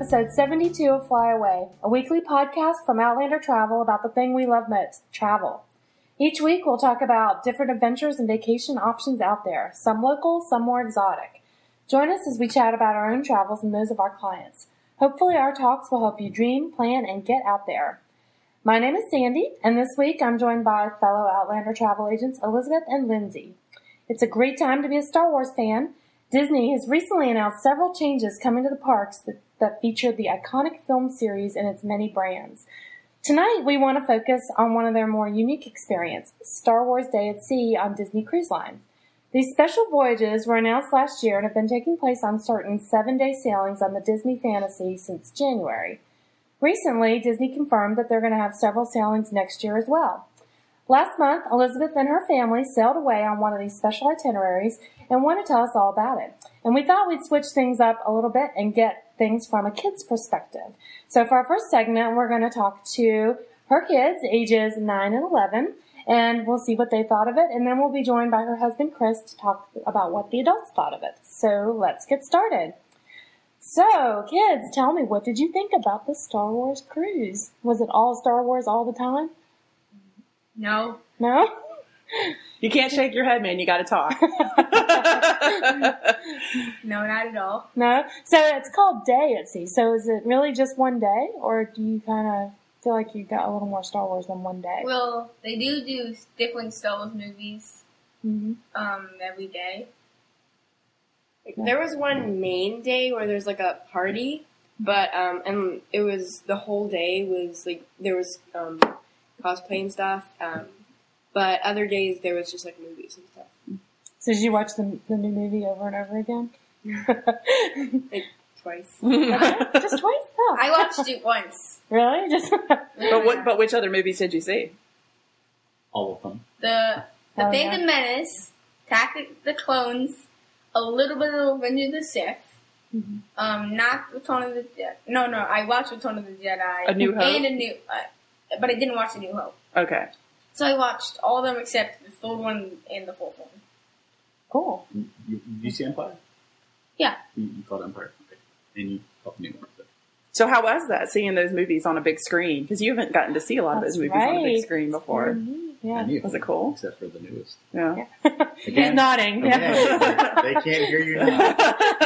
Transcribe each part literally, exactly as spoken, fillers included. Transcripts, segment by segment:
episode seventy-two of Fly Away, a weekly podcast from Outlander Travel about the thing we love most, travel. Each week we'll talk about different adventures and vacation options out there, some local, some more exotic. Join us as we chat about our own travels and those of our clients. Hopefully our talks will help you dream, plan, and get out there. My name is Sandy, and this week I'm joined by fellow Outlander travel agents Elizabeth and Lindsay. It's a great time to be a Star Wars fan. Disney has recently announced several changes coming to the parks that, that feature the iconic film series and its many brands. Tonight, we want to focus on one of their more unique experiences, Star Wars Day at Sea on Disney Cruise Line. These special voyages were announced last year and have been taking place on certain seven-day sailings on the Disney Fantasy since January. Recently, Disney confirmed that they're going to have several sailings next year as well. Last month, Elizabeth and her family sailed away on one of these special itineraries and want to tell us all about it. And we thought we'd switch things up a little bit and get things from a kid's perspective. So for our first segment, we're going to talk to her kids, ages nine and eleven, and we'll see what they thought of it. And then we'll be joined by her husband, Chris, to talk about what the adults thought of it. So let's get started. So, kids, tell me, what did you think about the Star Wars cruise? Was it all Star Wars all the time? No. No? You can't shake your head, man. You got to talk. No, not at all. No? So it's called Day at Sea. So is it really just one day? Or do you kind of feel like you got a little more Star Wars than one day? Well, they do do different Star Wars movies Mm-hmm. um, every day. There was one main day where there's like a party, but um, and it was the whole day was like there was um, cosplay and stuff. Um, but other days there was just like movies and stuff. So did you watch the the new movie over and over again? Like twice. Okay, just twice? Oh. I watched it once. Really? Just But what? But which other movies did you see? All of them. The The Oh, Phantom yeah. Menace, Attack of the Clones, a little bit of Revenge of the Sith. Mhm. Um, not Return of the Jedi. No, no, I watched Return of the Jedi. A New Hope? And a new, uh, but I didn't watch A New Hope. Okay. So I watched all of them except the third one and the fourth one. cool. You, you, you see Empire? Yeah. You, you called Empire. Okay. And you called New York. So how was that, seeing those movies on a big screen? Because you haven't gotten to see a lot of That's those movies on a right. big screen before. Mhm. I Yeah. knew. Was it cool? Except for the newest. Yeah. He's Again. nodding. Yeah. Again, they can't hear you now.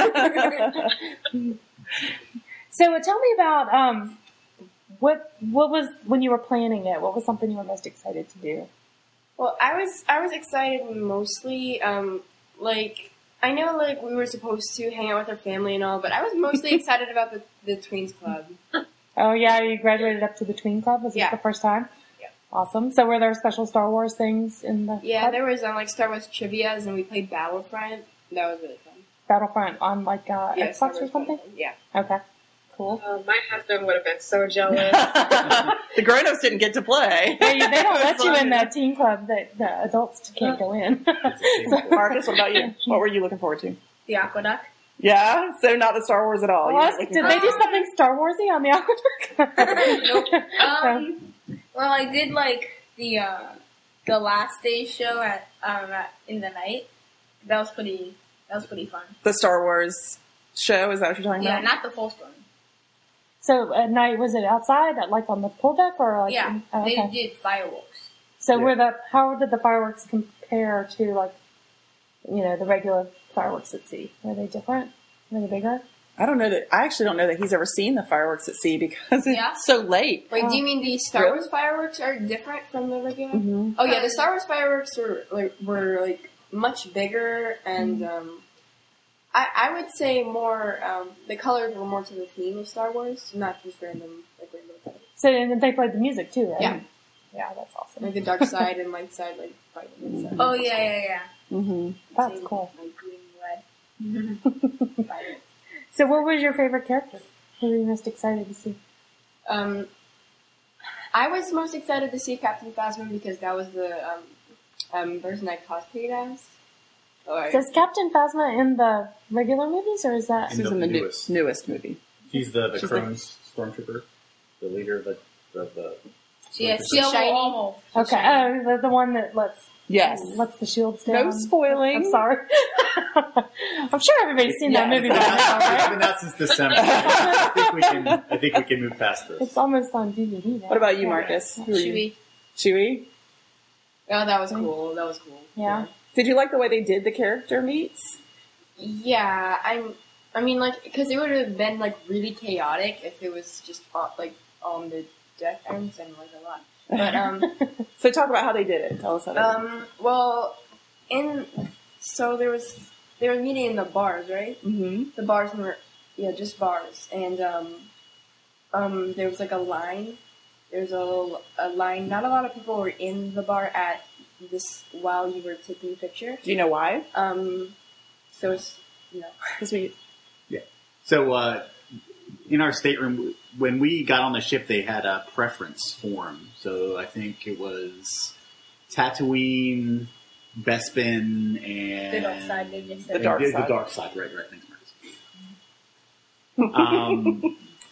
So uh, tell me about um, what what was when you were planning it. What was something you were most excited to do? Well, I was I was excited mostly. Um, like I know like we were supposed to hang out with our family and all, but I was mostly excited about the the Tweens Club. Oh yeah, you graduated up to the Tween Club. Was Yeah. this the first time? Yeah. Awesome. So were there special Star Wars things in the Yeah, club? there was um, like Star Wars trivia's and we played Battlefront. That was really fun. Battlefront on like uh, Yeah, Star Xbox or Wars something? Battlefront, Yeah. Okay. Cool. Oh, my husband would have been so jealous. The grown-ups didn't get to play. They, they don't let you in that teen club. That the adults can't go in. Marcus, what about you? What were you looking forward to? The Aqueduct. Yeah? So not the Star Wars at all. You Well, weren't looking did they do something Star Warsy on the Aqueduct? Um, well, I did like the uh, the last day's show at um at, in the night. That was pretty. That was pretty fun. The Star Wars show, is that what you're talking Yeah, about? not the first one. So at night, was it outside, like on the pool deck, or like? Yeah, in- oh, they okay. did fireworks. So Yeah. were the how did the fireworks compare to like, you know, the regular fireworks at sea? Were they different? Were they bigger? I don't know that, I actually don't know that he's ever seen the fireworks at sea because it's Yeah? so late. Wait, Oh. do you mean the Star Really? Wars fireworks are different from the regular? Mm-hmm. Oh yeah, the Star Wars fireworks were like, were like much bigger and um, I I would say more um, the colors were more to the theme of Star Wars, not just random like random colors. So and then they played the music too, right? Yeah. Yeah, that's awesome. Like the dark side and light side, like fight and stuff. Oh yeah, yeah, yeah. Mm-hmm. That's Same, cool. Like green, red. Fireworks. So what was your favorite character? Who were you most excited to see? Um, I was most excited to see Captain Phasma because that was the um, um, person I cosplayed as. Or, So is Captain Phasma in the regular movies, or is that? In She's the in the new, newest. newest movie. She's the, the She's Crohn's stormtrooper, the leader of the, the, the She has She's shiny. almost. Okay, oh, the, the one that lets Yes. Lets the shields down. No spoiling. I'm sorry. I'm sure everybody's seen Yeah. that movie It's by been now, out- it's right? been out since December. I think we can. I think we can move past this. It's almost on D V D now. What about you, Yeah. Marcus? Who are you? Chewie. Chewie? Oh, that was cool. That was cool. Yeah. Did you like the way they did the character meets? Yeah, I'm. I mean, like, because it would have been like really chaotic if it was just uh, like on the death ends and like a lot. But um, So talk about how they did it. Tell us how they did it. um, well, in so there was they were meeting in the bars, right? Mm-hmm. The bars were yeah, just bars, and um, um, there was like a line. There's a a line. Not a lot of people were in the bar at this while you were taking the picture. Do you know why? Um, so it's you know. Because we. So, uh, in our stateroom, when we got on the ship, they had a preference form. So I think it was Tatooine, Bespin, and The dark side, they just The said. dark the, side. The dark side, right? Right. Thanks, Marcus. um,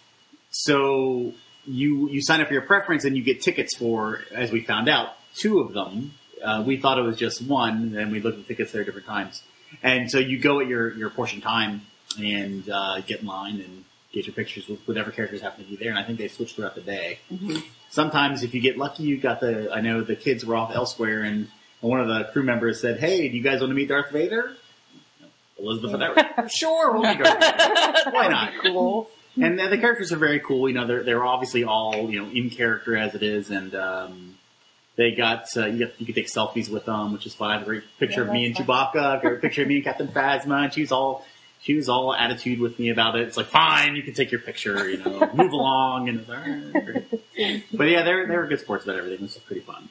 so you you sign up for your preference, and you get tickets for, as we found out, two of them. Uh, we thought it was just one, and we looked at the tickets there different times. And so you go at your your portion time and uh, get in line and get your pictures with whatever characters happen to be there. And I think they switch throughout the day. Mm-hmm. Sometimes, if you get lucky, you got the. I know the kids were off elsewhere, and one of the crew members said, "Hey, do you guys want to meet Darth Vader?" Elizabeth and I were, "Sure, we'll meet Darth Vader. Why not?" Cool. And the, the characters are very cool. You know, they're they're obviously all you know in character as it is, and um, they got uh, you get you can take selfies with them, which is fun. I have a great picture Yeah, of me and that's Chewbacca. I have a great picture of me and Captain Phasma, and she was all she was all attitude with me about it. It's like, fine, you can take your picture. You know, move along, and it's like, all right, great. But yeah, they're they were good sports about everything. It was pretty fun.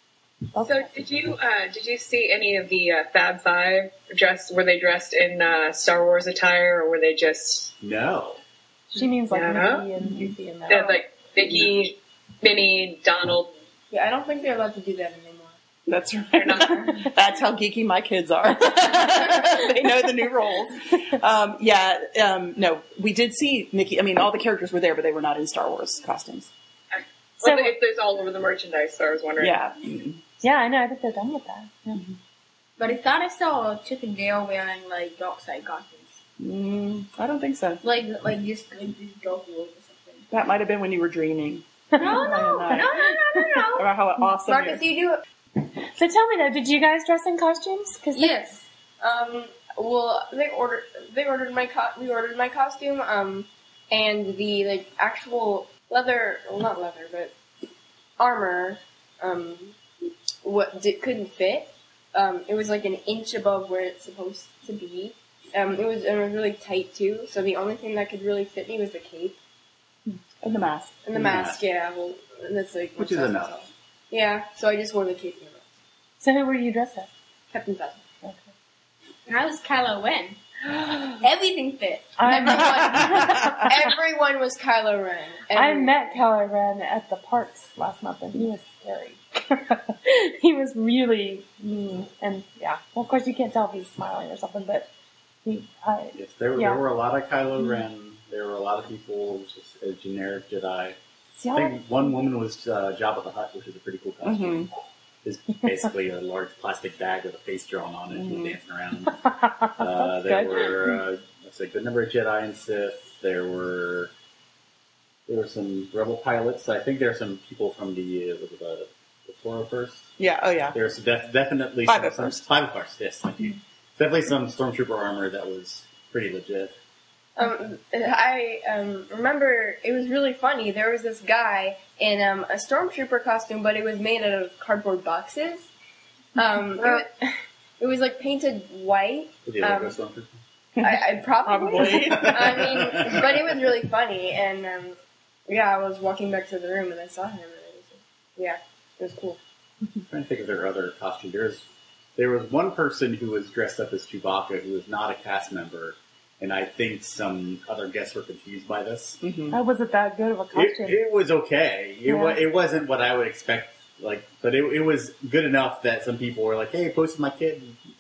So did you uh, did you see any of the uh, Fab Five dressed? Were they dressed in uh, Star Wars attire, or were they just No. She means like Yeah. Mickey and Goofy and that. uh, like Mickey, Minnie, Donald? Yeah, I don't think they're allowed to do that anymore. That's They're right. not. That's how geeky my kids are. They know the new roles. Um, yeah, um, no, we did see Mickey. I mean, all the characters were there, but they were not in Star Wars costumes. So- Well, it, it's all over the merchandise, so I was wondering. Yeah. Yeah, I know. I think they're done with that. Yeah. But I thought I saw Chip and Dale wearing like dark side costumes, Mm, I don't think so. like like this like this Goku or something. That might have been when you were dreaming No, no, no, no, no, no, no. about how awesome Marcus, you you do it. So tell me though, did you guys dress in costumes? Cause Yes. Um, well, they ordered. They ordered my co- We ordered my costume. Um, and the like actual leather. Well, not leather, but armor. Um, what did, couldn't fit. Um, it was like an inch above where it's supposed to be. Um, it was and it was really tight too. So the only thing that could really fit me was the cape in the mask. and the Yeah. mask. Yeah, well, and that's like Which is that's enough. all. Yeah, so I just wore the cape and the mask. So who were you dressed as? Captain Phasma. Okay. And I was Kylo Ren. Everything fit. I Everyone was Kylo Ren. I Everyone. met Kylo Ren at the parks last month, and he was scary. He was really mean, and yeah. Well, of course, you can't tell if he's smiling or something, but he. I, Yes, there, Yeah. there were a lot of Kylo Ren. There were a lot of people just a generic Jedi. see, I I think one woman was uh, Jabba the Hutt, which is a pretty cool costume. It's basically a large plastic bag with a face drawn on it, and Mhm. dancing around. Uh, That's there good. were uh, let's say a good number of Jedi and Sith. There were there were some Rebel pilots. I think there are some people from the uh, was it the the four oh first. Yeah, oh yeah. There's def- definitely five some, oh first. Five oh first, yes, thank you. Definitely some Stormtrooper armor that was pretty legit. Um, I um, remember it was really funny. There was this guy in um, a stormtrooper costume, but it was made out of cardboard boxes. Um, it, was, it was like painted white. With the logo Um, Stormtrooper. I, I probably. Probably. I mean, but it was really funny, and um, yeah, I was walking back to the room and I saw him, and it was, yeah, it was cool. I'm trying to think of their other costume. There's there was one person who was dressed up as Chewbacca who was not a cast member, and I think some other guests were confused by this. Mhm. I wasn't that good of a It, costume. it was okay. It, Yeah. wa- it wasn't what I would expect. Like, but it, it was good enough that some people were like, "Hey, posted my kid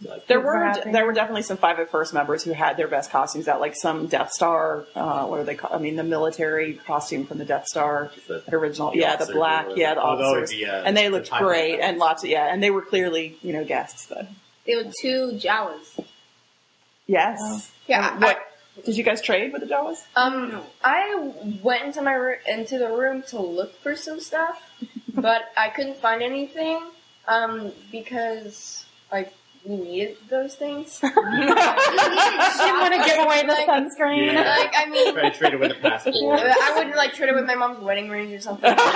There Kids were were happy. there were definitely some five oh first members who had their best costumes out, like some Death Star. Uh, what are they called? I mean, the military costume from the Death Star, The- the original. the yeah, the officers black. or- Yeah, the oh, those, officers. the, uh, and they the looked TIE great, fighters. and lots of yeah, and they were clearly you know guests. But There were two Jawas. yes, Oh. Yeah, And what did you guys trade with the Jawas? Um, I went into my ro- into the room to look for some stuff, but I couldn't find anything. Um, because like we needed those things. She didn't want to give away the Like- sunscreen. Yeah. Like I mean, Try to trade it with a passport. I would like trade it with my mom's wedding ring or something. But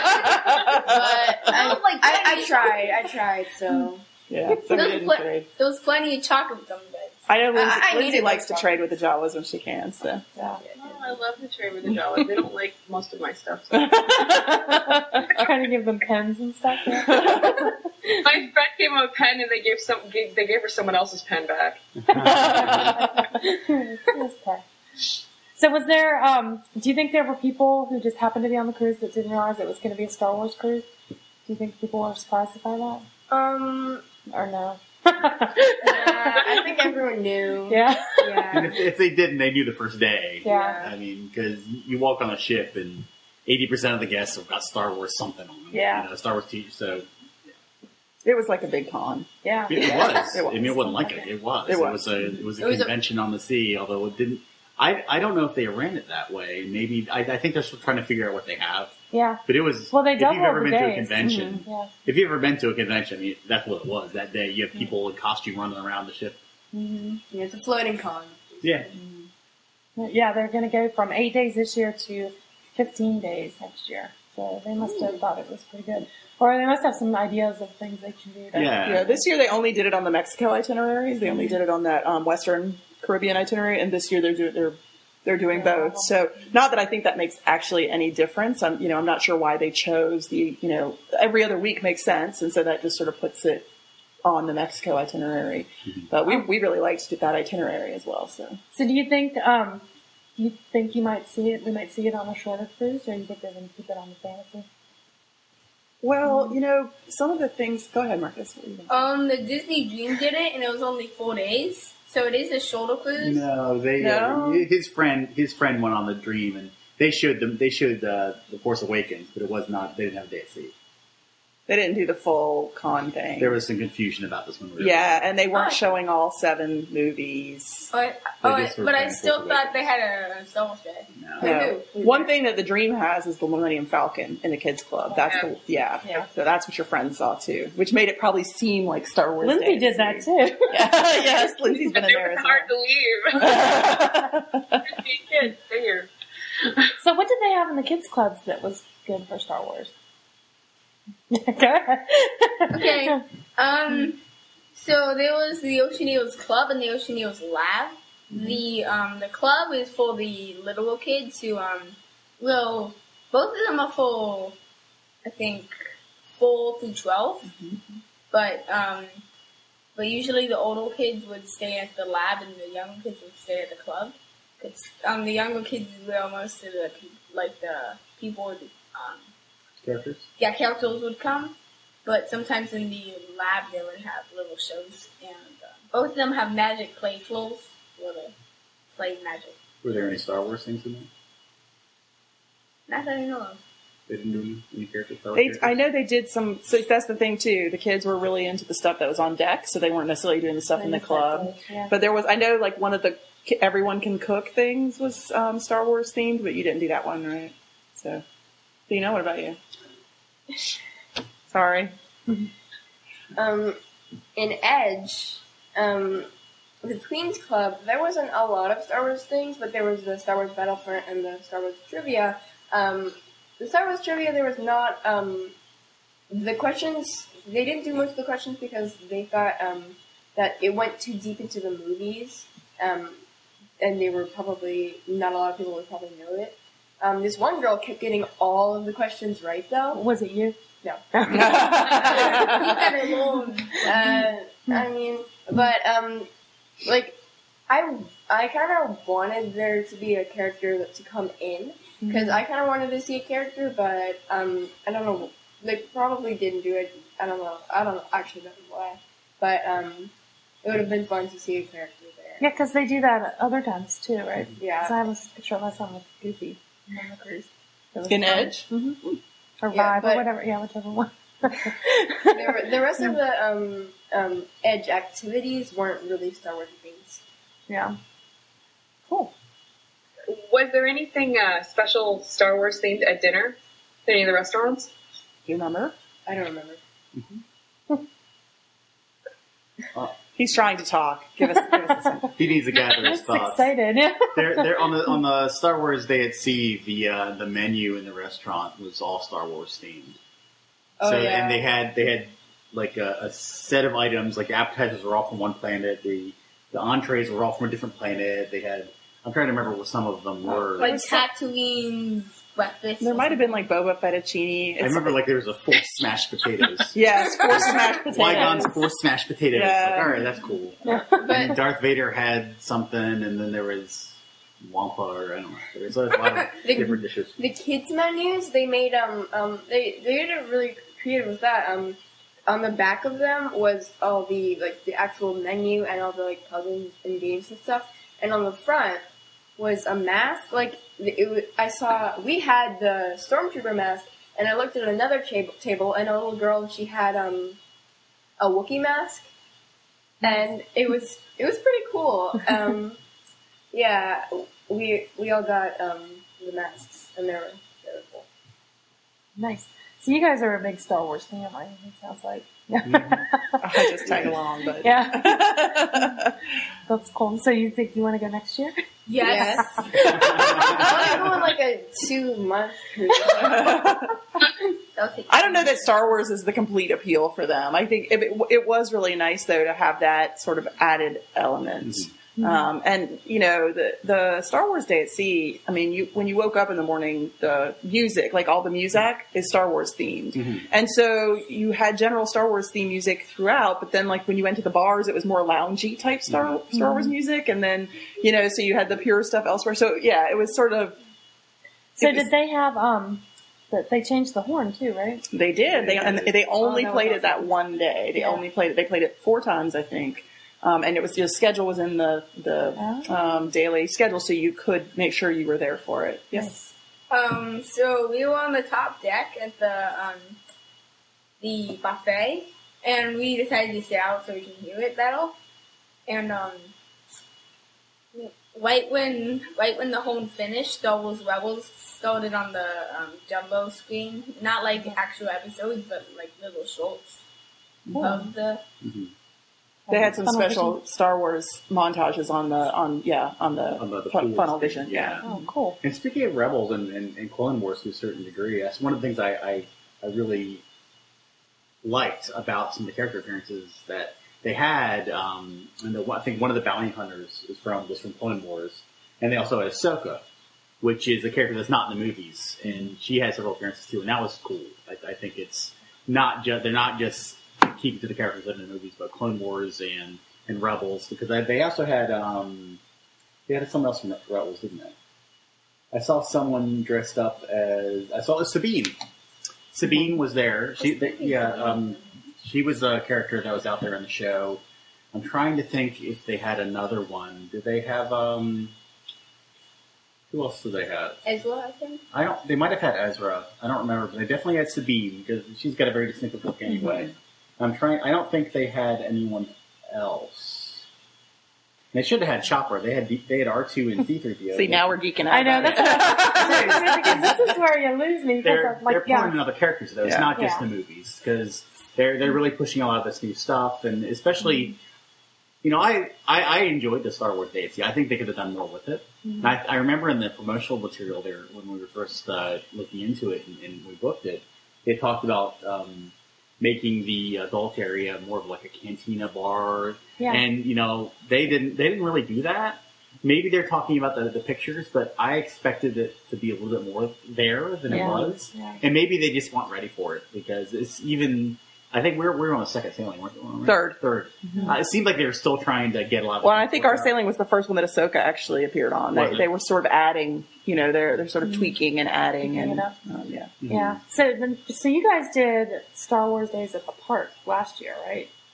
I, like I, I tried. I tried. So Yeah, so we Those didn't pla- trade. There was plenty of chocolate gum beds. I know Lindsay, I- I Lindsay needed likes those to trade with the Jawas when she can. So Yeah. Oh, I love the trade with the Jawas. They don't like most of my stuff. So. Trying to give them pens and stuff. Yeah. My friend gave him a pen, and they gave some. Gave, they gave her someone else's pen back. Okay. So was there, um, do you think there were people who just happened to be on the cruise that didn't realize it was going to be a Star Wars cruise? Do you think people were surprised by that? um, Or no? uh, I think everyone knew. Yeah. And Yeah. if, if they didn't, they knew the first day. Yeah. I mean, because you walk on a ship and eighty percent of the guests have got Star Wars something on them. Yeah. You know, Star Wars T V. So it was like a big con. Yeah. it Yeah. was. It was. I mean, it wasn't like it. It was. It It was. was, a it was a It was a- convention on the sea. Although it didn't. I I don't know if they ran it that way. Maybe I, I think they're still trying to figure out what they have. Yeah. But it was. Well, they if you've doubled ever the been to a days. convention, Mhm. Yeah. if you've ever been to a convention, I mean, that's what it was that day. You have people in costume running around the ship. Mm-hmm. Yeah, it's a floating con. Yeah. Yeah, they're going to go from eight days this year to fifteen days next year. So they must have thought it was pretty good. Or they must have some ideas of things they can do. To, Yeah. Yeah, this year they only did it on the Mexico itineraries. They only did it on that um, Western Caribbean itinerary, and this year they're doing they're they're doing both. So not that I think that makes actually any difference. I'm you know I'm not sure why they chose the you know every other week makes sense, and so that just sort of puts it on the Mexico itinerary. But we we really liked that itinerary as well. So So do you think, um, you think you might see it, we might see it on a shorter cruise, or you think they're going to keep it on the fantasy? well you know some of the things. Go ahead, Marcus. What do you think? Um, the Disney Dream did it, and it was only four days, so it is a shorter cruise. No, they. No? Uh, his friend, his friend went on the Dream, and they showed them. They showed uh, the Force Awakens, but it was not. They didn't have a day at sea. They didn't do the full con thing. There was some confusion about this one. yeah, and they weren't Oh. showing all seven movies. But, They oh, just were but I playing still Force thought they had a Star Wars bed. No. No. One thing that the Dream has is the Millennium Falcon in the kids club. That's the yeah. Yeah. So that's what your friends saw too, which made it probably seem like Star Wars. Lindsay Day. did that too. Yeah. Yes, Lindsay's been But in they there were as hard well. to leave. Fifteen kids, figure. So what did they have in the kids clubs that was good for Star Wars? Go ahead. Okay. Um, so there was the Oceaneers Club and the Oceaneers Lab. The um the club is for the little kids who um well both of them are for I think four through twelve, but um but usually the older kids would stay at the lab and the younger kids would stay at the club. Cause um the younger kids is where most of the pe- like the people would, um Characters. yeah, characters would come, but sometimes in the lab they would have little shows, and uh, both of them have magic play floors where they play magic. Were there any Star Wars things in there? Not that I know of. They didn't do any, any characters. Star Wars They, characters? I know they did some. So that's the thing too. The kids were really into the stuff that was on deck, so they weren't necessarily doing the stuff in the club. Yeah. But there was, I know, like one of the everyone can cook things was um, Star Wars themed, but you didn't do that one, right? So, so you know, what about you? Sorry. Um, in Edge, um, the Queen's Club, there wasn't a lot of Star Wars things, but there was the Star Wars Battlefront and the Star Wars Trivia. Um, the Star Wars Trivia, there was not, um, the questions, they didn't do most of the questions because they thought, um, that it went too deep into the movies, um, and they were probably, not a lot of people would probably know it. Um, this one girl kept getting all of the questions right, though. Was it you? No. Leave that alone. Uh, I mean, but um, like I I kind of wanted there to be a character that, to come in because I kind of wanted to see a character, but um, I don't know. They probably didn't do it. I don't know. I don't actually don't know why. But um, it would have been fun to see a character there. Yeah, because they do that at other times too, right? Yeah. Because I have a picture of my son with Goofy on the cruise. In Edge? Mm-hmm. Or Yeah, Vibe, but- or whatever. Yeah, whichever one. the, the rest of the um, um, Edge activities weren't really Star Wars things. Yeah. Cool. Was there anything uh, special Star Wars themed at dinner at any of the restaurants? Do you remember? I don't remember. He's trying to talk. Give us, give us a second. He needs to gather his I'm thoughts. excited. Yeah. They're, they're on the on the Star Wars Day at Sea. The uh, the menu in the restaurant was all Star Wars themed. Oh, so yeah. and they had they had like a, a set of items. Like the appetizers were all from one planet. The the entrees were all from a different planet. They had. I'm trying to remember what some of them were. Like Tatooine's breakfast. There might have been like boba fettuccine. I remember like there was a full smashed potatoes. Yes, four smashed potatoes. Qui-Gon's four smashed potatoes. Yeah. Like, all right, that's cool. But And Darth Vader had something, and then there was Wampa, or I don't know. There was a lot of The- different dishes. The kids menus they made um um they they did it really creative with that um on the back of them was all the like the actual menu and all the like puzzles and games and stuff, and on the front was a mask. Like it was, I saw we had the Stormtrooper mask, and I looked at another table table and a little girl, she had um a Wookiee mask, and it was it was pretty cool. Um yeah, we we all got um the masks, and they were they were cool. Nice. So you guys are a big Star Wars family, it sounds like. I just tag along, but Yeah. That's cool. So you think you want to go next year? yes. I want to go on like a two month cruise. That'll take I don't know that Star Wars is the complete appeal for them. I think it, it was really nice though to have that sort of added element. Um, and you know the the Star Wars Day at Sea. I mean, you when you woke up in the morning, the music, like all the music, is Star Wars themed, Mhm. and so you had general Star Wars themed music throughout. But then, like when you went to the bars, it was more loungy type Star Star Wars music, and then you know, so you had the pure stuff elsewhere. So yeah, it was sort of. So it was- did they have um? That they changed the horn too, right? They did. They and they only Oh, that was played it awesome. that one day. They Yeah. only played it. They played it four times, I think. Um, and it was the schedule was in the the Oh. um, daily schedule, so you could make sure you were there for it. Yes. Um, so we were on the top deck at the um, the buffet, and we decided to sit out so we can hear it better. And um, right when right when the horn finished, Star Wars Rebels started on the um, jumbo screen. Not like actual episodes, but like little shorts of the. They had some Funnel special vision? Star Wars montages on the on yeah on the, On the- the fun- pool funnel screen, vision. yeah. Yeah. Oh, cool. And speaking of Rebels and, and, and Clone Wars to a certain degree, that's one of the things I, I, I really liked about some of the character appearances that they had. Um, and the, I think one of the bounty hunters is from was from Clone Wars, and they also had Ahsoka, which is a character that's not in the movies, and she had several appearances too, and that was cool. I, I think it's not just they're not just keeping to the characters that are in the movies, but Clone Wars and and Rebels, because I, they also had um, they had someone else from Rebels, didn't they? I saw someone dressed up as I saw Sabine. Sabine was there. She, they, yeah, um, she was a character that was out there in the show. I'm trying to think if they had another one. Did they have um? Who else did they have? Ezra, I think. I don't. They might have had Ezra. I don't remember. But they definitely had Sabine because she's got a very distinctive look anyway. I'm trying. I don't think they had anyone else. They should have had Chopper. They had they had R two and C three P O. See, now we're geeking out. I know about that's it. what I'm because this is where you lose me. they're Because I'm like, they're yeah, pulling in other characters though. It's Yeah. not just Yeah. the movies because they're they're really pushing a lot of this new stuff and especially. You know, I, I, I enjoyed the Star Wars Day at Sea. I think they could have done more with it. Mhm. I, I remember in the promotional material there, when we were first uh, looking into it and, and we booked it, they talked about um, making the adult area more of like a cantina bar. yeah. And, you know, they didn't they didn't really do that. Maybe they're talking about the, the pictures, but I expected it to be a little bit more there than Yeah. it was. Yeah. And maybe they just weren't ready for it because it's even... I think we're we're on the second sailing, weren't we? Third. Third. Uh, it seemed like they were still trying to get a lot of. Well, I think our out. sailing was the first one that Ahsoka actually appeared on. Was They, it? they were sort of adding, you know, they're they're sort of tweaking and adding, Tweaking and it up. um, yeah. Mhm. Yeah. So then, so you guys did Star Wars Days at the Park last year, right?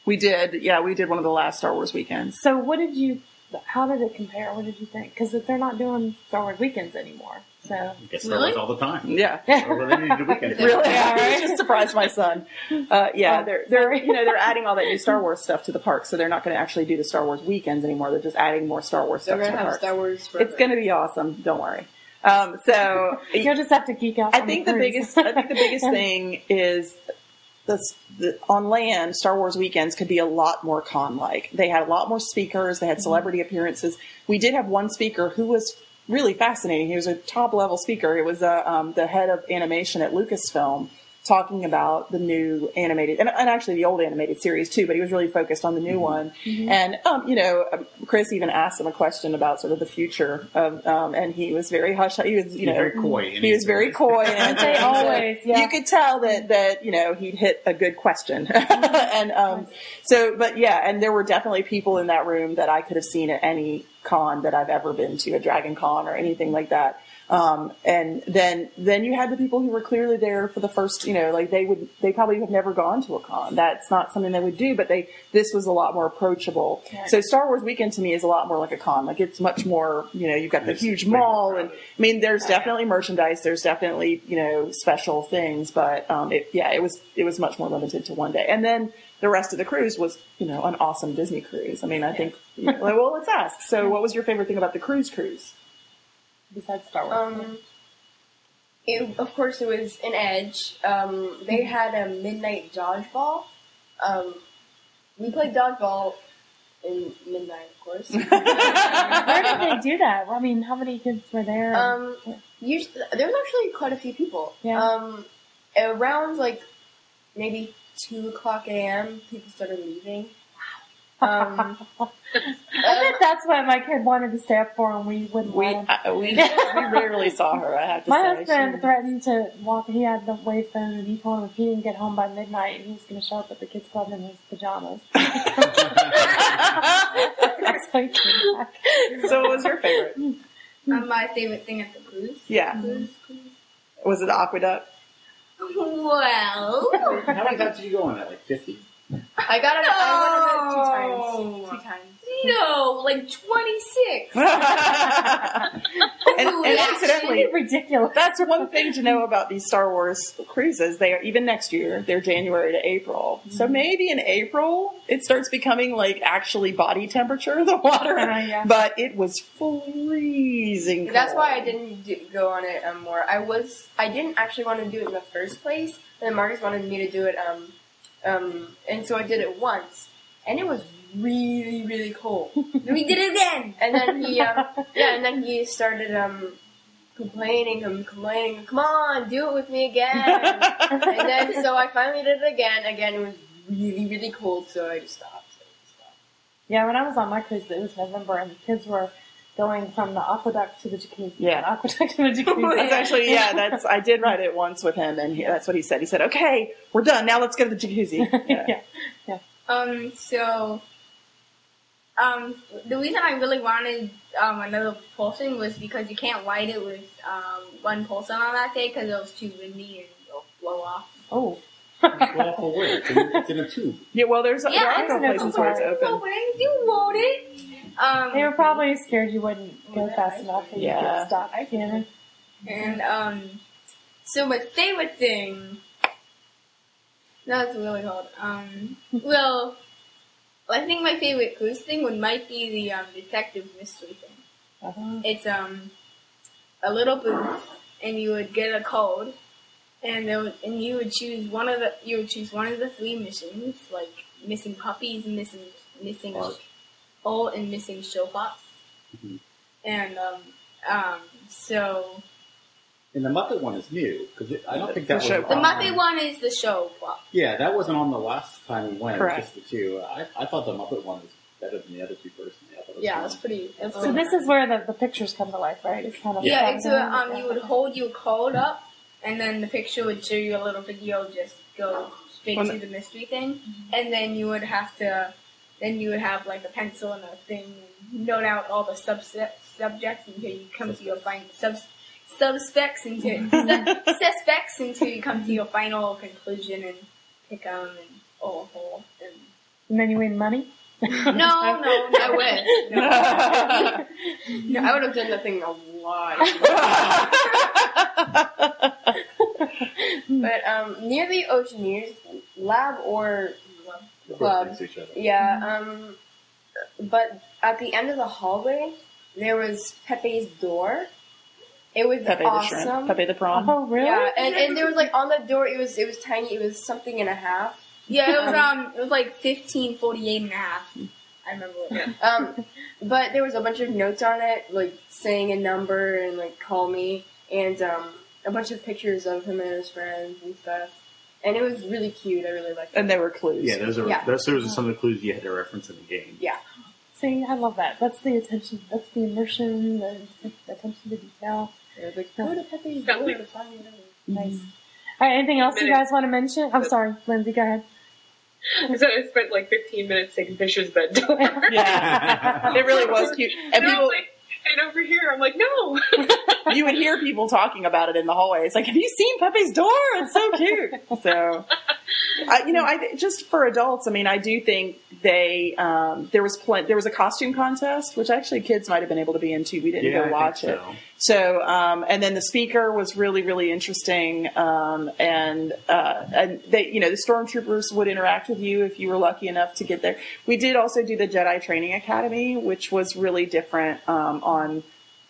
We did, yeah, we did one of the last Star Wars weekends. So what did you, how did it compare? What did you think? Because they're not doing Star Wars weekends anymore. So I guess Star Really? Wars all the time. Yeah. Star Wars, they need to do weekends. Really? Yeah, right? I just surprised my son. Uh, yeah, Oh, they're they're sorry. you know they're adding all that new Star Wars stuff to the park, so they're not going to actually do the Star Wars weekends anymore. They're just adding more Star Wars They're stuff to gonna the have park. Star Wars forever. It's going to be awesome. Don't worry. Um, so you'll just have to geek out. I on think the cruise. biggest I think the biggest thing is the, the on land Star Wars weekends could be a lot more con-like. They had a lot more speakers. They had celebrity appearances. We did have one speaker who was really fascinating. He was a top level speaker. It was uh, um, the head of animation at Lucasfilm, talking about the new animated, and, and actually the old animated series too, but he was really focused on the new one. And, um, you know, um, Chris even asked him a question about sort of the future of, um, and he was very hush. He was, you He's know, very coy in He his was very answers. coy. in They answering. So always, yeah. You could tell that, that, you know, he'd hit a good question. and, um, so, but yeah, and there were definitely people in that room that I could have seen at any con that I've ever been to, a Dragon Con or anything like that. Um, and then, then you had the people who were clearly there for the first, you know, like they would, they probably have never gone to a con. That's not something they would do, but they, this was a lot more approachable. Right. So Star Wars Weekend to me is a lot more like a con. Like it's much more, you know, you've got the It's huge way more mall and, crowded. I mean, there's definitely merchandise, there's definitely, you know, special things, but, um, it, yeah, it was, it was much more limited to one day. And then the rest of the cruise was, you know, an awesome Disney cruise. I mean, I think, you know, well, let's ask. So what was your favorite thing about the cruise cruise? Besides Star Wars. Um, it, of course, it was an Edge. Um, they had a midnight dodgeball. Um, we played dodgeball in midnight, of course. Where did they do that? I mean, how many kids were there? um, usually, there was actually quite a few people. Yeah. Um, around like maybe two o'clock a m, people started leaving. Um, I bet that's what my kid wanted to stay up for, and we wouldn't We, let him. I, we, we rarely saw her, I have to My say. husband She- threatened to walk. He had the wave phone, and he told him if he didn't get home by midnight, he was going to show up at the kids' club in his pajamas. so he came back. So what was your favorite? Um, my favorite thing at the cruise. Yeah. Cruise, cruise. Was it the aqueduct? Well, How many times did you go on that? Like fifty? I got it. I No. went on it two times. Two times. no, like twenty-six. and, and incidentally, Ridiculous. that's one thing to know about these Star Wars cruises. They are, even next year, they're January to April. So maybe in April, it starts becoming like actually body temperature of the water. Uh, yeah. But it was freezing cold. That's why I didn't do, go on it um, more. I was, I didn't actually want to do it in the first place. And then Marcus wanted me to do it, um, um, and so I did it once, and it was really, really cold. We did it again. And then he, um, yeah, and then he started um, complaining and complaining. Come on, do it with me again. And then so I finally did it again. Again, it was really, really cold, so I just stopped. So I just stopped. Yeah, when I was on my cruise, it was November, and the kids were going from the aqueduct to the jacuzzi. Yeah. The aqueduct to the jacuzzi. That's actually, yeah, that's, I did ride it once with him, and he, that's what he said. He said, okay, we're done. Now let's go to the jacuzzi. Yeah. yeah. Um, so, um, the reason I really wanted um, another propulsion was because you can't ride it with um, one propulsion on that day because it was too windy and it'll blow off. Oh. Well, for where? It's in, it's in a tube. Yeah, well, there's, there Yeah, are it's no an open places where it's bar. open. So when you want it, um, They were probably scared you wouldn't go fast enough and you'd Yeah. get stuck. Yeah. and um, so my favorite thing. That's really hard. Um, well, I think my favorite cruise thing would might be the um, detective mystery thing. Uh-huh. It's um a little booth, and you would get a code, and there would, and you would choose one of the you would choose one of the three missions, like missing puppies, missing missing Art. oh, and missing show pops, Mhm. and um um so And the Muppet one is new because I don't think that The was show the on- Muppet one is the show pop. Yeah, that wasn't on the last time we went. Correct. It was just the two. I, I thought the Muppet one was better than the other two personally. I thought it was Yeah, fun. it's pretty. It's So this is where the, the pictures come to life, right? It's kind of Yeah, it's a, um, you would hold your code up, and then the picture would show you a little video, just go straight Well, to the mystery thing, and then you would have to, then you would have like a pencil and a thing, and note out all the subset subjects until you come to your final sub suspects until su- suspects until you come to your final conclusion and pick them and oh, oh and And then you win money? No, no, I wish. No, I would have done that thing a lot. But um, near the Oceaneers lab or club, yeah. Um, but at the end of the hallway, there was Pepe's door. It was Pepe awesome. the shrimp, Pepe the prawn. Oh, really? Yeah, and, and there was like on the door. It was it was tiny. It was something and a half. Yeah, it was um, it was like fifteen forty-eight and a half. I remember it. Um, but there was a bunch of notes on it, like saying a number and like call me, and um, a bunch of pictures of him and his friends and stuff. And it was really cute. I really liked it. And they were clues. Yeah, those are Yeah. those, those are some of the clues you had to reference in the game. Yeah. See, I love that. That's the attention. That's the immersion, the, the attention to detail. It was like, go to Pepe's Sounds door like- to find it. Nice. All right, anything else you guys want to mention? I'm sorry, Lindsay, go ahead. I said I spent like fifteen minutes taking pictures of that door. Yeah. It really was cute. And And I'm people, like, and over here, I'm like, no. you would hear people talking about it in the hallway. It's like, have you seen Pepe's door? It's so cute. So, I, you know, I just for adults, I mean, I do think they um, there was plenty. There was a costume contest, which actually kids might have been able to be into. We didn't Yeah, I go think watch it. so. So, um, and then the speaker was really, really interesting. Um, and, uh, and they, you know, the stormtroopers would interact with you if you were lucky enough to get there. We did also do the Jedi Training Academy, which was really different, um, on,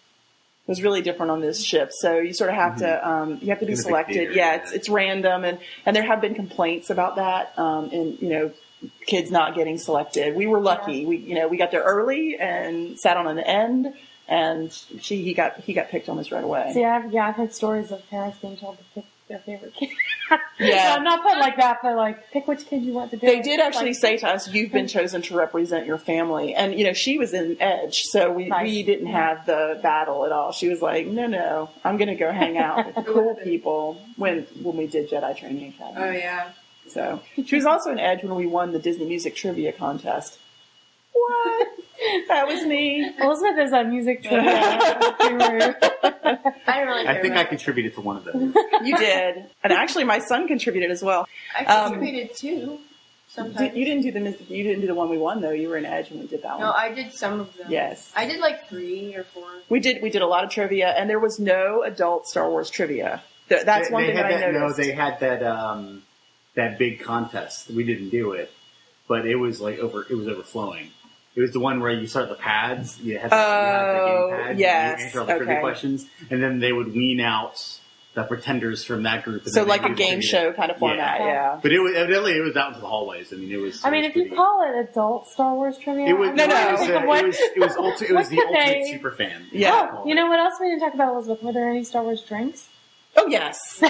was really different on this ship. So you sort of have to, um, you have to be In the big selected. theater, Yeah, yeah. it's, it's random. And, and there have been complaints about that, um, and, you know, kids not getting selected. We were lucky. We, you know, we got there early and sat on an end. And she, he got, he got picked almost right away. See, I've, yeah, I've heard stories of parents being told to pick their favorite kid. Yeah. So not put like that, but like, pick which kid you want to do. They did actually Like, say to us, "You've been chosen to represent your family." And you know, she was in Edge, so we Nice. we didn't have the battle at all. She was like, "No, no, I'm going to go hang out with the cool people." When when we did Jedi Training Academy, Oh yeah. so she was also in Edge when we won the Disney Music Trivia Contest. What? That was me. Elizabeth is a music trivia guru. I don't really. I care think I about contributed to one of those. You did, and actually, my son contributed as well. it. I um, contributed too. Sometimes. Did- You didn't do the you didn't do the one we won though. You were in Edge when we did that one. No, I did some of them. Yes. I did like three or four. We did. We did a lot of trivia, and there was no adult Star Wars trivia. Th- That's They- one they thing had that I that, noticed. No, they had that um, that big contest. We didn't do it, but it was like over. It was overflowing. It was the one where you start the pads. You had the, Oh, you had the game pads. yes, And you answer all the trivia okay. questions, and then they would wean out the pretenders from that group. And So then like they a would game trivia. show kind of format. Yeah. Yeah. But it was evidently it was out into the hallways. I mean, it was. I mean, it if was you pretty- call it adult Star Wars trivia, it was I'm No, no. trying to It was, think uh, of what- it was it was, ulti- it what was the could ultimate they- super fan. Yeah. You know what else we didn't talk about, Elizabeth? Were there any Star Wars drinks? Oh yes.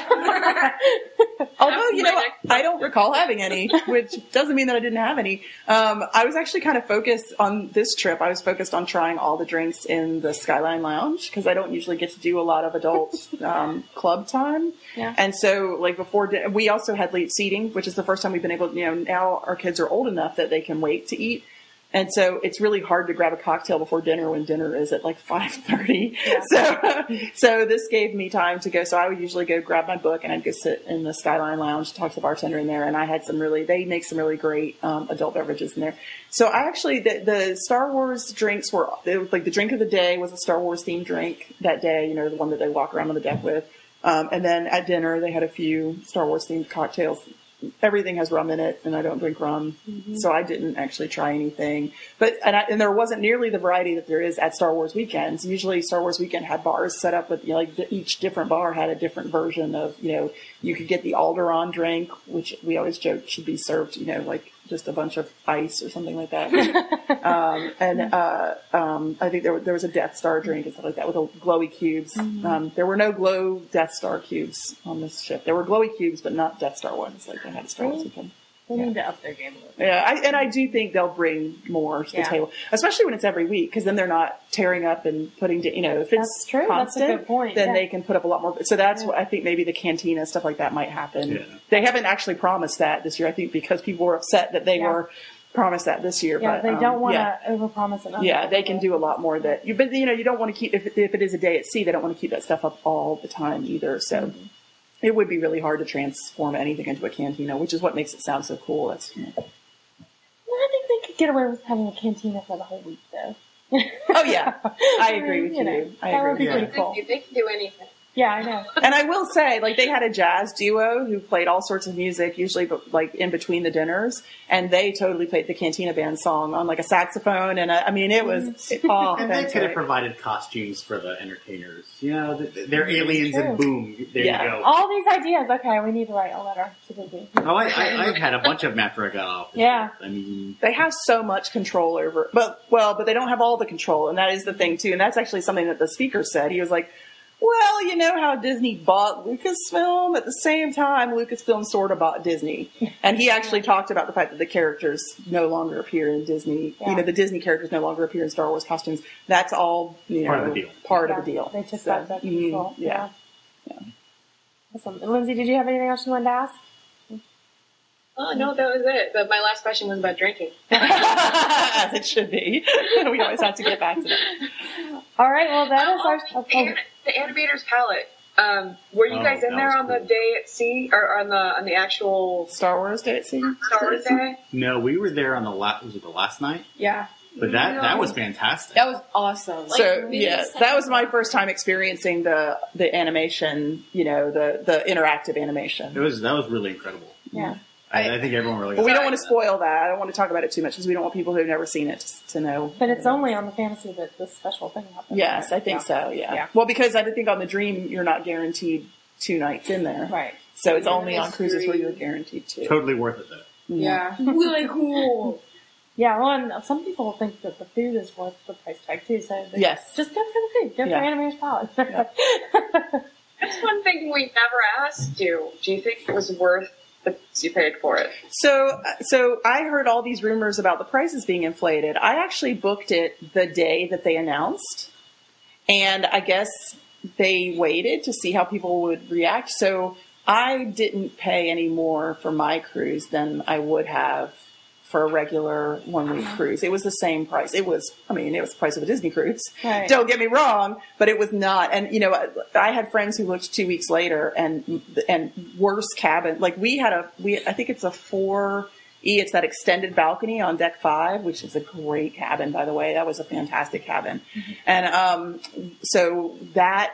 Although you know, what? I don't recall having any, which doesn't mean that I didn't have any. Um, I was actually kind of focused on this trip. I was focused on trying all the drinks in the Skyline Lounge because I don't usually get to do a lot of adult um, club time. Yeah. And so, like before, di- we also had late seating, which is the first time we've been able to. You know, now our kids are old enough that they can wait to eat. And so it's really hard to grab a cocktail before dinner when dinner is at like five thirty. Yeah. So, so this gave me time to go. So I would usually go grab my book and I'd go sit in the Skyline Lounge, talk to the bartender in there. And I had some really, they make some really great um, adult beverages in there. So I actually, the, the Star Wars drinks were, it was like the drink of the day was a Star Wars themed drink that day, you know, the one that they walk around on the deck with. Um, and then at dinner, they had a few Star Wars themed cocktails. Everything has rum in it, and I don't drink rum, Mm-hmm. so I didn't actually try anything. But and, I, and there wasn't nearly the variety that there is at Star Wars weekends. Usually, Star Wars weekend had bars set up with, you know, like each different bar had a different version of, you know, you could get the Alderaan drink, which we always joke should be served, you know, like just a bunch of ice or something like that. um, and uh, um, I think there was, there was a Death Star drink and stuff like that with the glowy cubes. Mm-hmm. Um, there were no glow Death Star cubes on this ship. There were glowy cubes, but not Death Star ones. Like they had a Star Wars weekend. They need to up their game a little bit. Yeah, I, and I do think they'll bring more to Yeah. the table, especially when it's every week, because then they're not tearing up and putting, you know, if it's That's true. That's a constant, good point. then Yeah. they can put up a lot more. So that's Yeah. what I think maybe the cantina, stuff like that might happen. Yeah. They haven't actually promised that this year, I think, because people were upset that they Yeah. were promised that this year. Yeah, but they um, don't want to yeah. overpromise and Yeah, they can do a lot more that you, but you know, you don't want to keep, if, if it is a day at sea, they don't want to keep that stuff up all the time either. So Mm-hmm. it would be really hard to transform anything into a cantina, which is what makes it sound so cool. That's, you know. get away with having a cantina for the whole week, though. Oh yeah, I agree with you. know, I that agree. would be Yeah. pretty cool. They can do anything. Yeah, I know. And I will say, like, they had a jazz duo who played all sorts of music, usually, but like in between the dinners, and they totally played the Cantina Band song on like a saxophone, and a, I mean, it was it, oh, And they could have fantastic. provided costumes for the entertainers. You know, th- they're aliens True. and boom, there Yeah. you go. All these ideas. Okay, we need to write a letter to Disney. Oh, I, I, I've had a bunch of them after I got off. this Yeah. trip. I mean, They have so much control over, but well, but they don't have all the control, and that is the thing too. And that's actually something that the speaker said. He was like, "Well, you know how Disney bought Lucasfilm at the same time Lucasfilm sort of bought Disney," and he actually talked about the fact that the characters no longer appear in Disney. Yeah. You know, the Disney characters no longer appear in Star Wars costumes. That's all you know, Part of the deal. Part Yeah, of the deal. They took So, that back mhm, control. yeah. Yeah. Awesome. And Lindsay, did you have anything else you wanted to ask? Oh, no, that was it. But my last question was about drinking. As it should be. We always have to get back to that. All right. Well, that is Oh, our. the, Oh, anim- the animator's palette. Um, were you Oh, guys in that there was on the cool. day at sea, or on the on the actual Star Wars Day at Sea. Star Wars day? no, we were there on the last, was it the last night? Yeah. But that, that was fantastic. That was awesome. So maybe yeah, second that was my first time experiencing the the animation. You know, the the interactive animation. It was, that was really incredible. yeah. I, I think everyone really But we got don't want to spoil that. I don't want to talk about it too much because we don't want people who have never seen it to, to know. But it's only on the fantasy that this special thing happens. Yes, I think Yeah. so. Yeah. Yeah. Well, because I think on the Dream you're not guaranteed two nights in there, Right. so it's Yeah, only on that's cruises where three. you're guaranteed two. Totally worth it though. yeah. Really cool. Yeah. Well, and some people think that the food is worth the price tag too. So they- Yes. just go for the food. Go Yeah. for Animator's Palette. That's one thing we never asked you. Do you think it was worth the price you paid for it? So, so I heard all these rumors about the prices being inflated. I actually booked it the day that they announced, and I guess they waited to see how people would react. So I didn't pay any more for my cruise than I would have for a regular one week cruise. It was the same price. It was, I mean, it was the price of a Disney cruise. Right. Don't get me wrong, but it was not. And you know, I, I had friends who looked two weeks later and and worse cabin. Like we had a, we I think it's a four E. It's that extended balcony on deck five, which is a great cabin, by the way. That was a fantastic cabin. And um, so that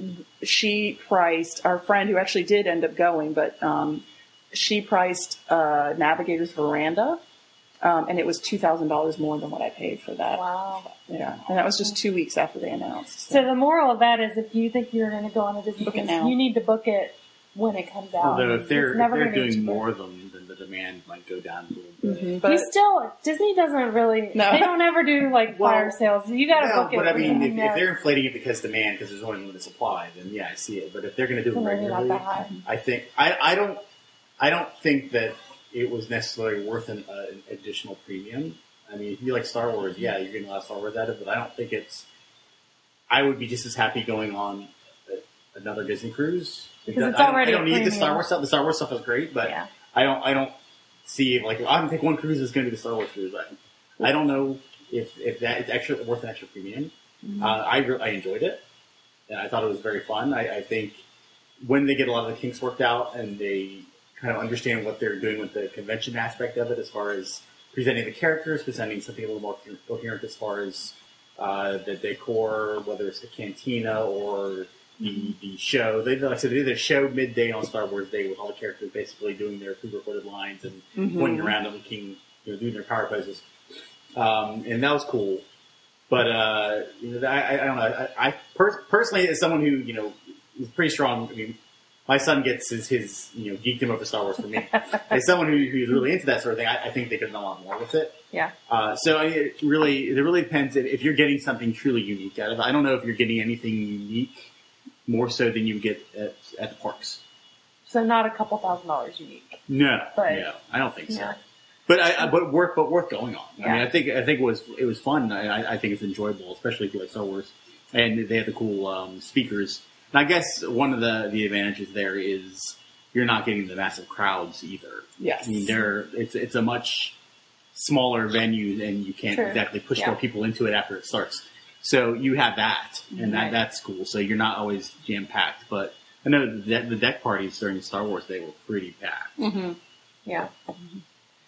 she priced our friend who actually did end up going, but um, she priced uh, Navigator's Veranda. Um, and it was two thousand dollars more than what I paid for that. Wow. Yeah. And that was just two weeks after they announced. So the moral of that is, if you think you're going to go on a Disney Book it cruise, now. you need to book it when it comes out. Although if It's they're, if never they're gonna be doing cheaper. more of them, then the demand might go down a little bit. Mhm, You but still, Disney doesn't really, No. they don't ever do like Well, fire sales. You got to No, book it. but I mean, when if, you know if they're inflating it because demand, because there's only limited supply, then yeah, I see it. But if they're going to do it Maybe not regularly, that high. I think I, I don't I don't think that it was necessarily worth an, uh, an additional premium. I mean, if you like Star Wars, yeah, you're getting a lot of Star Wars out of it, but I don't think it's. I would be just as happy going on a, another Disney cruise Because it's I don't, already I don't need the premium. Star Wars stuff. The Star Wars stuff is great, but Yeah. I don't. I don't see like I don't think one cruise is going to be the Star Wars cruise. I, I don't know if if that it's extra worth an extra premium. Mm-hmm. Uh, I re- I enjoyed it, and I thought it was very fun. I, I think when they get a lot of the kinks worked out and they kind of understand what they're doing with the convention aspect of it, as far as presenting the characters, presenting something a little more coherent as far as uh, the decor, whether it's the cantina or the the show. They like I said, they did a show midday on Star Wars Day with all the characters basically doing their pre-recorded lines and Mhm. pointing around and looking, you know, doing their power poses, um, and that was cool. But uh, you know, I, I don't know. I, I per- personally, as someone who you know is pretty strong, I mean, my son gets his, his you know geekdom over Star Wars for me. As someone who, who's really into that sort of thing, I, I think they could have done a lot more with it. Yeah. Uh, so I mean, it really, it really depends if, if you're getting something truly unique out of it. I don't know if you're getting anything unique more so than you get at, at the parks. So not a couple thousand dollars unique. No, But- no, I don't think so. Yeah. But I, I but worth but worth going on. I Yeah. mean, I think I think it was it was fun. I, I think it's enjoyable, especially if you like Star Wars, and they had the cool um, speakers. And I guess one of the the advantages there is you're not getting the massive crowds either. yes. I mean, they're it's it's a much smaller venue, and you can't True. exactly push Yeah. more people into it after it starts. So you have that, and that Right. that's cool. So you're not always jam packed, but I know the, the deck parties during Star Wars Day were pretty packed. Mm-hmm. Yeah.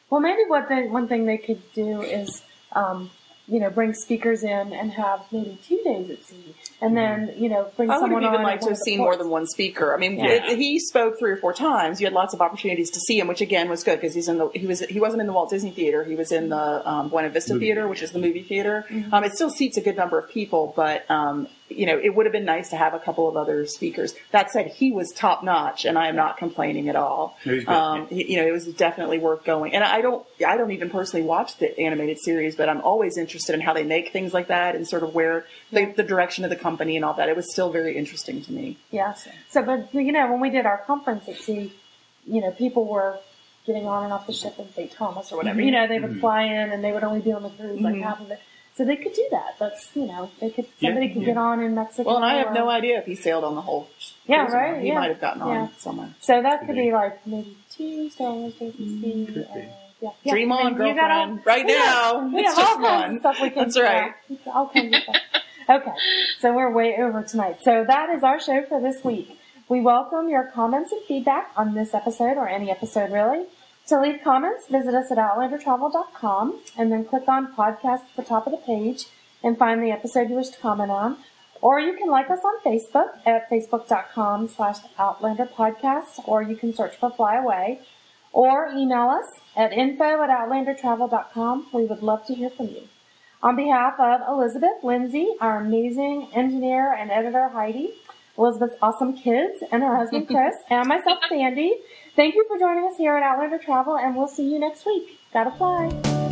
Well, maybe what they, one thing they could do is, um, you know, bring speakers in and have maybe two days at sea, and then you know bring I would someone have even on. liked to have seen more than one speaker. I mean, Yeah. it, he spoke three or four times. You had lots of opportunities to see him, which again was good because he's in the he was he wasn't in the Walt Disney Theater. He was in the um, Buena Vista Movie Theater, theater. which is the movie theater. Mm-hmm. Um, it still seats a good number of people, but um, you know, it would have been nice to have a couple of other speakers. That said, he was top notch, and I am not complaining at all. No, he's good, Um, yeah. he- you know, it was definitely worth going. And I don't I don't even personally watch the animated series, but I'm always interested in how they make things like that and sort of where the, Yeah. the direction of the company and all that. It was still very interesting to me. Yeah. So, but you know, when we did our conference at sea, you know, people were getting on and off the ship in Saint Thomas or whatever. You know, they would fly in and they would only be on the cruise like Mhm. half of it. So they could do that. That's you know, they could Yeah, somebody could yeah. get on in Mexico. Well, and I have or- no idea if he sailed on the whole. Yeah, cruise right, line. He yeah. might have gotten on Yeah. somewhere. So that Could could be. be like maybe two stars at the sea. Could be. uh, yeah. Yeah. Dream I on, mean, you girlfriend. gotta- Right we have- now. We It's have all just kinds fun. of stuff we can. That's right. Yeah, all kinds of stuff. Okay, so we're way over tonight. So that is our show for this week. We welcome your comments and feedback on this episode or any episode really. To leave comments, visit us at outlander travel dot com and then click on podcast at the top of the page and find the episode you wish to comment on. Or you can like us on Facebook at facebook.com slash Outlander Podcasts, or you can search for Fly Away, or email us at info at outlander travel dot com. We would love to hear from you. On behalf of Elizabeth, Lindsay, our amazing engineer and editor Heidi, Elizabeth's awesome kids, and her husband Chris, and myself Sandy, thank you for joining us here at Outlander Travel, and we'll see you next week. Gotta fly.